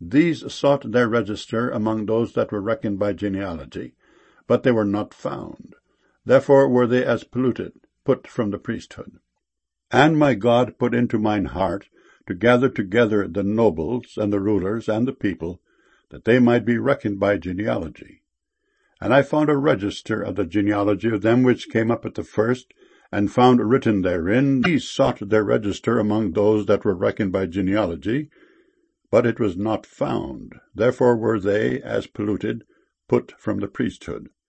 These sought their register among those that were reckoned by genealogy, but they were not found. Therefore were they as polluted, put from the priesthood. And my God put into mine heart to gather together the nobles, and the rulers, and the people, that they might be reckoned by genealogy. And I found a register of the genealogy of them which came up at the first, and found written therein, These sought their register among those that were reckoned by genealogy, but it was not found. Therefore were they, as polluted, put from the priesthood.